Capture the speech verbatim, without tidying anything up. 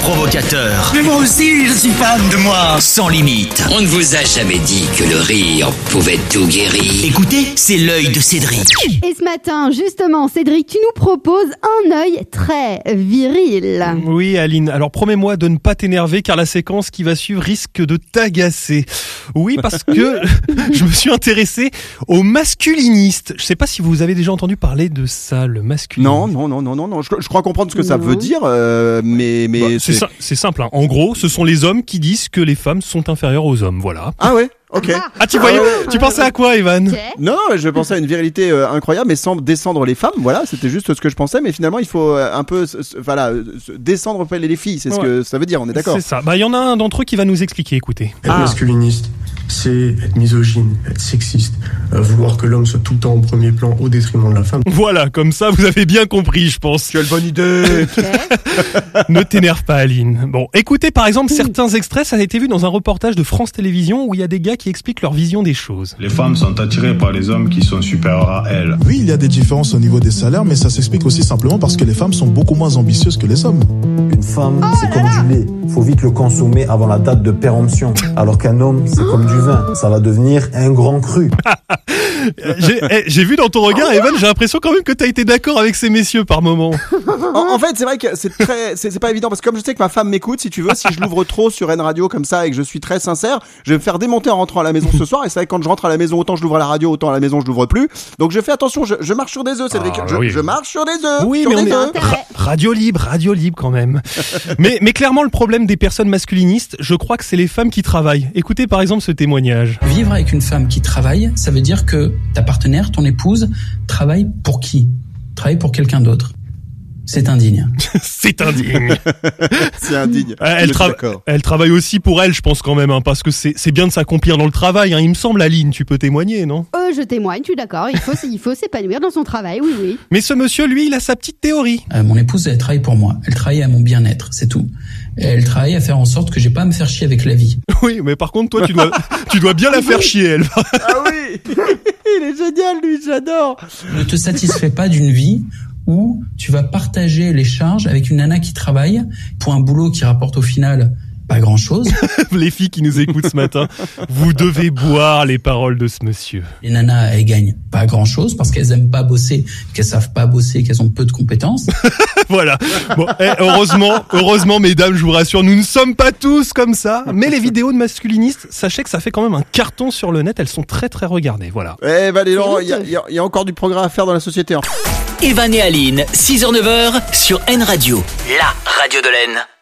provocateur. Mais moi aussi, je suis fan de moi. Sans limite. On ne vous a jamais dit que le rire pouvait tout guérir. Écoutez, c'est l'œil de Cédric. Et ce matin, justement, Cédric, tu nous proposes un œil très viril. Oui, Aline. Alors promets-moi de ne pas t'énerver car la séquence qui va suivre risque de t'agacer. Oui, parce que je me suis intéressé aux masculinistes. Je sais pas si vous avez déjà entendu parler de ça, le masculinisme. Non, non, non, non, non, non. Je, je crois comprendre ce que ça veut dire, euh, mais, mais Bah, c'est... c'est, c'est simple. Hein. En gros, ce sont les hommes qui disent que les femmes sont inférieures aux hommes. Voilà. Ah ouais. Ok. Ah, tu voyais, tu pensais à quoi, Evan? Ok. Non, je pensais à une virilité euh, incroyable, mais sans descendre les femmes. Voilà, c'était juste ce que je pensais. Mais finalement, il faut euh, un peu, se- se- voilà, euh, se- descendre les les filles. C'est ce Ouais. que ça veut dire. On est d'accord. C'est ça. Bah, il y en a un d'entre eux qui va nous expliquer. Écoutez. Être Ah. masculiniste, c'est être misogyne, être sexiste, euh, vouloir que l'homme soit tout le temps au premier plan au détriment de la femme. Voilà, comme ça, vous avez bien compris, je pense. Quelle bonne idée. Ok. Ne t'énerve pas, Aline. Bon, écoutez, par exemple, certains extraits, ça a été vu dans un reportage de France Télévisions où il y a des gars qui expliquent leur vision des choses. Les femmes sont attirées par les hommes qui sont supérieurs à elles. Oui, il y a des différences au niveau des salaires, mais ça s'explique aussi simplement parce que les femmes sont beaucoup moins ambitieuses que les hommes. Une femme, c'est comme du lait. Faut vite le consommer avant la date de péremption. Alors qu'un homme, c'est comme du vin. Ça va devenir un grand cru. J'ai, eh, j'ai vu dans ton regard, Evan, j'ai l'impression quand même que t'as été d'accord avec ces messieurs par moment. En, en fait, c'est vrai que c'est très, c'est, c'est pas évident parce que comme je sais que ma femme m'écoute, si tu veux, si je l'ouvre trop sur N Radio comme ça et que je suis très sincère, je vais me faire démonter en rentrant à la maison ce soir. Et c'est vrai que quand je rentre à la maison, autant je l'ouvre à la radio, autant à la maison je l'ouvre plus. Donc je fais attention, je, je marche sur des œufs, Cédric. Ah, je, oui. je marche sur des œufs. Oui, sur mais on des est œufs. Ra- radio libre, radio libre quand même. mais, mais clairement, le problème des personnes masculinistes, je crois que c'est les femmes qui travaillent. Écoutez par exemple ce témoignage. Vivre avec une femme qui travaille, ça veut dire que ta partenaire, ton épouse, travaille pour qui? Travaille pour quelqu'un d'autre. C'est indigne. C'est indigne. C'est indigne. Elle, Je suis tra- d'accord. elle travaille aussi pour elle, je pense quand même, hein, parce que c'est, c'est bien de s'accomplir dans le travail. Hein, il me semble, Aline, tu peux témoigner, non? Euh, je témoigne, je suis d'accord. Il faut, il faut s'épanouir dans son travail, oui, oui. Mais ce monsieur, lui, il a sa petite théorie. Euh, mon épouse, elle travaille pour moi. Elle travaille à mon bien-être, c'est tout. Et elle travaille à faire en sorte que j'ai pas à me faire chier avec la vie. Oui, mais par contre, toi, tu dois, tu dois bien la faire chier, elle. Ah oui. Il est génial, lui, j'adore. Ne te satisfais pas d'une vie où tu vas partager les charges avec une nana qui travaille pour un boulot qui rapporte au final pas grand-chose. Les filles qui nous écoutent ce matin, vous devez boire les paroles de ce monsieur. Les nanas, elles gagnent pas grand-chose parce qu'elles aiment pas bosser, qu'elles savent pas bosser, qu'elles ont peu de compétences. Voilà. Bon, eh, heureusement, heureusement, mesdames, je vous rassure, nous ne sommes pas tous comme ça. Mais les vidéos de masculinistes, sachez que ça fait quand même un carton sur le net. Elles sont très très regardées. Voilà. Eh ben, dis donc, il y a, il y a- il y a encore du progrès à faire dans la société. Hein. Evan et Aline, six heures neuf heures sur N Radio, la radio de l'Aisne.